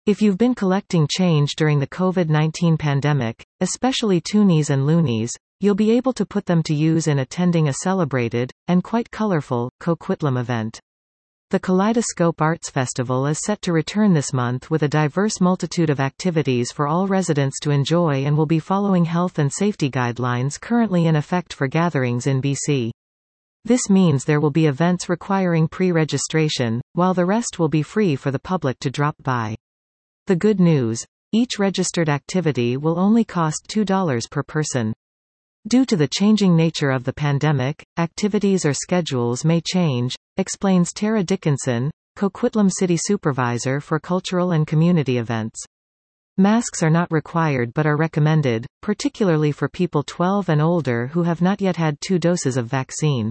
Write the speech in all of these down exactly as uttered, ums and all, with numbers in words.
If you've been collecting change during the COVID nineteen pandemic, especially toonies and loonies, you'll be able to put them to use in attending a celebrated, and quite colorful, Coquitlam event. The Kaleidoscope Arts Festival is set to return this month with a diverse multitude of activities for all residents to enjoy and will be following health and safety guidelines currently in effect for gatherings in B C. This means there will be events requiring pre-registration, while the rest will be free for the public to drop by. The good news: each registered activity will only cost two dollars per person. Due to the changing nature of the pandemic, activities or schedules may change, explains Tara Dickinson, Coquitlam City Supervisor for Cultural and Community Events. Masks are not required but are recommended, particularly for people twelve and older who have not yet had two doses of vaccine.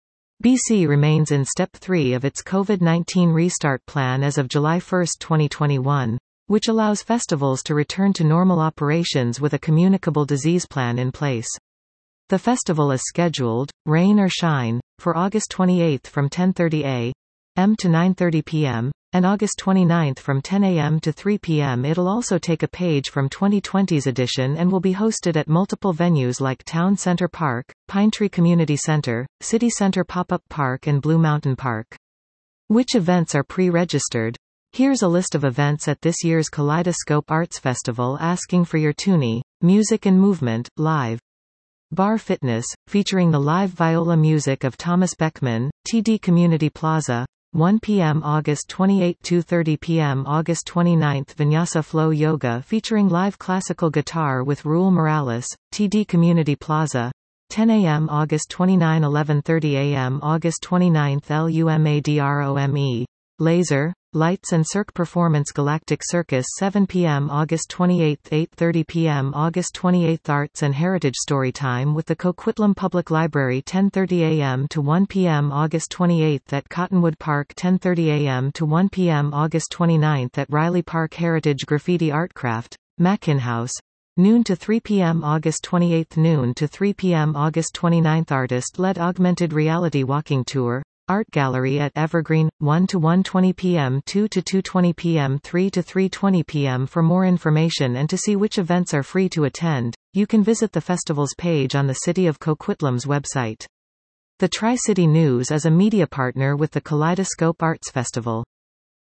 B C remains in Step three of its COVID nineteen Restart Plan as of July first twenty twenty-one, which allows festivals to return to normal operations with a communicable disease plan in place. The festival is scheduled, rain or shine, for August twenty-eighth from ten thirty a m to nine thirty p m, and August twenty-ninth from ten a m to three p m It'll also take a page from twenty twenty's edition and will be hosted at multiple venues like Town Center Park, Pinetree Community Center, City Center Pop-Up Park and Blue Mountain Park. Which events are pre-registered? Here's a list of events at this year's Kaleidoscope Arts Festival asking for your toonie. Music and Movement, live. Bar Fitness, featuring the live viola music of Thomas Beckman, T D Community Plaza, one p m August twenty-eighth to two thirty p m August twenty-ninth. Vinyasa Flow Yoga featuring live classical guitar with Raul Morales, T D Community Plaza, ten a m August twenty-ninth to eleven thirty a m August twenty-ninth. LUMADROME, Laser, Lights and Cirque Performance Galactic Circus seven p m August twenty-eighth to eight thirty p m August twenty-eighth. Arts and Heritage Storytime with the Coquitlam Public Library ten thirty a m to one p m August twenty-eighth at Cottonwood Park ten thirty a m to one p m August twenty-ninth at Riley Park. Heritage Graffiti Artcraft, Mackin House, noon to three p m August twenty-eighth. Noon to three p m August twenty-ninth. Artist-led augmented reality walking tour, Art Gallery at Evergreen, one to one twenty p m two to two twenty p m three to three twenty p m For more information and to see which events are free to attend, you can visit the festival's page on the City of Coquitlam's website. The Tri-City News is a media partner with the Kaleidoscope Arts Festival.